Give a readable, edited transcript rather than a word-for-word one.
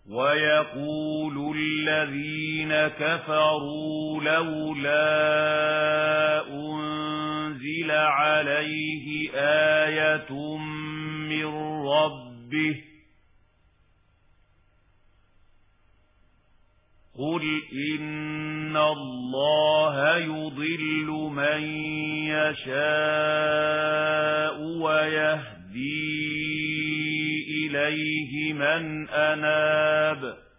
ويقول الذين كفروا لولا أنزل عليه آية من ربه قل إن الله يضل من يشاء ويهدي إليه من أناب